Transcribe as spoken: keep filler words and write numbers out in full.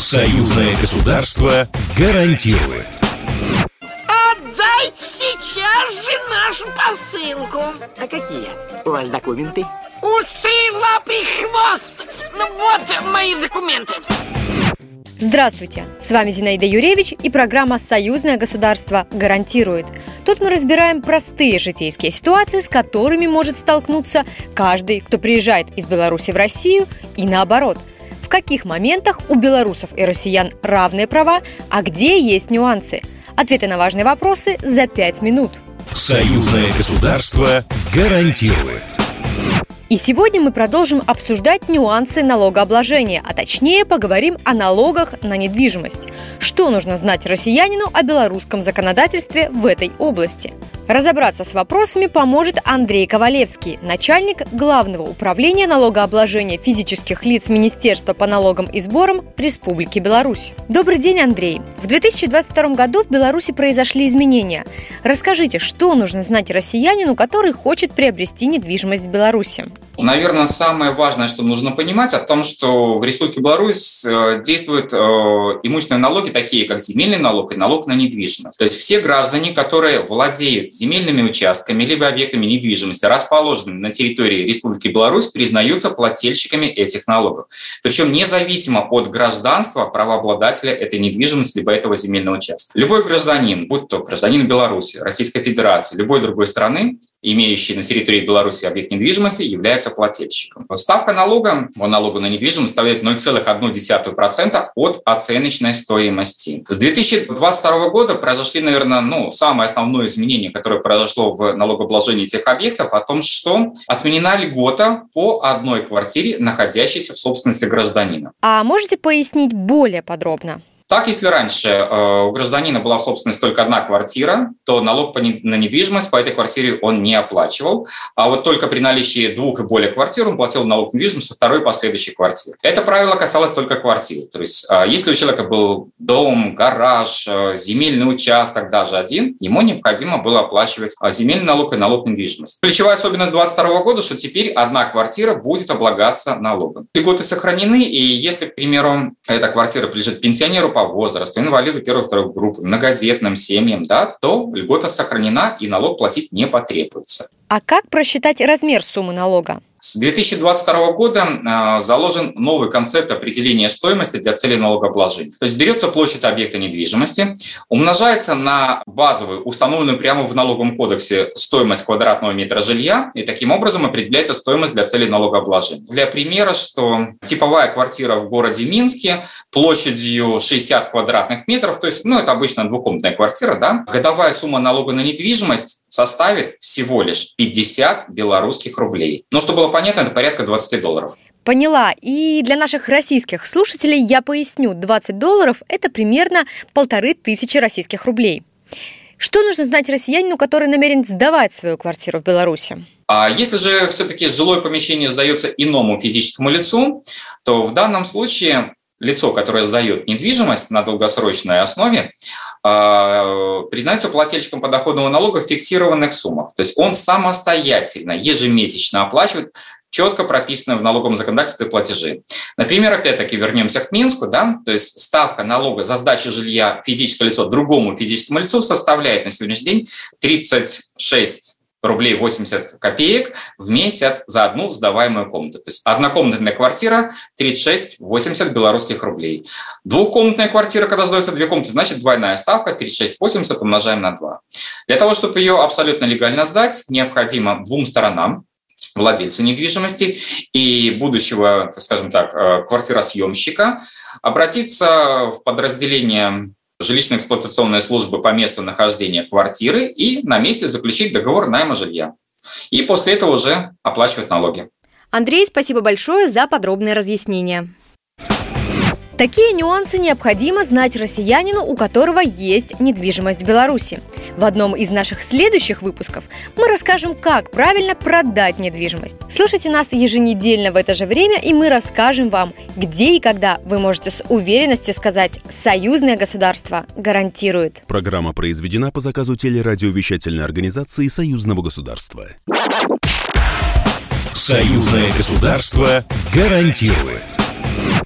Союзное государство гарантирует. Отдайте сейчас же нашу посылку. А какие у вас документы? Усы, лапы, хвост. Ну вот мои документы. Здравствуйте! С вами Зинаида Юревич и программа «Союзное государство гарантирует». Тут мы разбираем простые житейские ситуации, с которыми может столкнуться каждый, кто приезжает из Беларуси в Россию, и наоборот. В каких моментах у белорусов и россиян равные права, а где есть нюансы? Ответы на важные вопросы за пять минут. Союзное государство гарантирует. И сегодня мы продолжим обсуждать нюансы налогообложения, а точнее поговорим о налогах на недвижимость. Что нужно знать россиянину о белорусском законодательстве в этой области? Разобраться с вопросами поможет Андрей Ковалевский, начальник Главного управления налогообложения физических лиц Министерства по налогам и сборам Республики Беларусь. Добрый день, Андрей! В две тысячи двадцать втором году в Беларуси произошли изменения. Расскажите, что нужно знать россиянину, который хочет приобрести недвижимость в Беларуси? Наверное, самое важное, что нужно понимать, о том, что в Республике Беларусь действуют имущественные налоги, такие как земельный налог и налог на недвижимость. То есть все граждане, которые владеют земельными участками либо объектами недвижимости, расположенными на территории Республики Беларусь, признаются плательщиками этих налогов. Причем независимо от гражданства правообладателя этой недвижимости либо этого земельного участка. Любой гражданин, будь то гражданин Беларуси, Российской Федерации, любой другой страны, имеющий на территории Беларуси объект недвижимости, является плательщиком. Ставка налога по налогу на недвижимость составляет ноль целых одна десятая процента от оценочной стоимости. С две тысячи двадцать второго года произошли, наверное, ну, самое основное изменение, которое произошло в налогообложении этих объектов, о том, что отменена льгота по одной квартире, находящейся в собственности гражданина. А можете пояснить более подробно? Так, если раньше э, у гражданина была в собственности только одна квартира, то налог по не, на недвижимость по этой квартире он не оплачивал, а вот только при наличии двух и более квартир он платил налог на недвижимость со второй и последующей квартиры. Это правило касалось только квартир. То есть, э, если у человека был дом, гараж, э, земельный участок, даже один, ему необходимо было оплачивать э, земельный налог и налог на недвижимость. Ключевая особенность двадцать второго года, что теперь одна квартира будет облагаться налогом. Льготы сохранены, и если, к примеру, эта квартира принадлежит пенсионеру по возрасту, инвалиду первой и второй группы, многодетным семьям, да, то льгота сохранена и налог платить не потребуется. А как просчитать размер суммы налога? С две тысячи двадцать второго года э, заложен новый концепт определения стоимости для целей налогообложения. То есть берется площадь объекта недвижимости, умножается на базовую, установленную прямо в налоговом кодексе стоимость квадратного метра жилья, и таким образом определяется стоимость для целей налогообложения. Для примера, что типовая квартира в городе Минске площадью шестьдесят квадратных метров, то есть, ну, это обычно двухкомнатная квартира, да, годовая сумма налога на недвижимость составит всего лишь пятьдесят белорусских рублей. Но чтобы было понятно, это порядка двадцать долларов. Поняла. И для наших российских слушателей я поясню. двадцать долларов – это примерно полторы тысячи российских рублей. Что нужно знать россиянину, который намерен сдавать свою квартиру в Беларуси? А если же все-таки жилое помещение сдается иному физическому лицу, то в данном случае лицо, которое сдает недвижимость на долгосрочной основе, признается плательщиком подоходного налога в фиксированных суммах. То есть он самостоятельно, ежемесячно оплачивает четко прописанные в налоговом законодательстве платежи. Например, опять-таки вернемся к Минску, да, то есть ставка налога за сдачу жилья физического лица другому физическому лицу составляет на сегодняшний день тридцать шесть рублей восемьдесят копеек в месяц за одну сдаваемую комнату. То есть однокомнатная квартира тридцать шесть восемьдесят белорусских рублей. Двухкомнатная квартира, когда сдается две комнаты, значит двойная ставка тридцать шесть восемьдесят умножаем на два. Для того, чтобы ее абсолютно легально сдать, необходимо двум сторонам, владельцу недвижимости и будущего, скажем так, квартиросъемщика, обратиться в подразделение жилищно-эксплуатационной службы по месту нахождения квартиры и на месте заключить договор найма жилья. И после этого уже оплачивать налоги. Андрей, спасибо большое за подробные разъяснения. Такие нюансы необходимо знать россиянину, у которого есть недвижимость в Беларуси. В одном из наших следующих выпусков мы расскажем, как правильно продать недвижимость. Слушайте нас еженедельно в это же время, и мы расскажем вам, где и когда вы можете с уверенностью сказать: «Союзное государство гарантирует». Программа произведена по заказу телерадиовещательной организации Союзного государства. Союзное государство гарантирует.